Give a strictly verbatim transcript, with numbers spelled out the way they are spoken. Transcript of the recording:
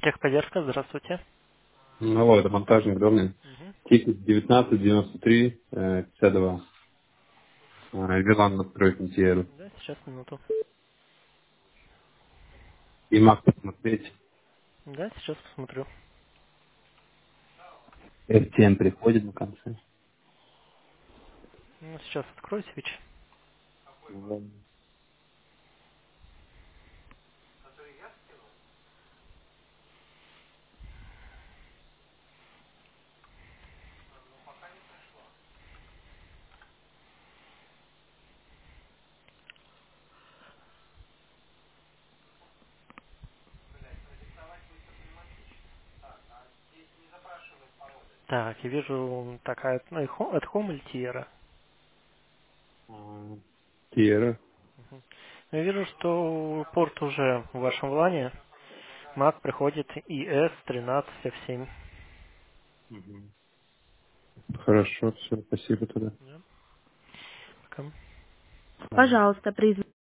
Техподдержка, здравствуйте. Ну, алло, это монтажник, Домнин. Мгм. Тикет девятнадцать девяносто три э, пятьдесят два. Э, Вилан настроить интерьеру. Да, сейчас, минуту. И Мак посмотреть. Да, сейчас посмотрю. эф ти эм приходит на конце. Ну, сейчас открою свич. Ладно. Так, я вижу такая, ну, и хо- от Home или Tierra. А, Тиера. Мгм. Я вижу, что порт уже в вашем влане. Mac приходит и эс тринадцать эф семь. Мгм. Хорошо, все, спасибо тогда. Да, пока. Ладно. Пожалуйста, при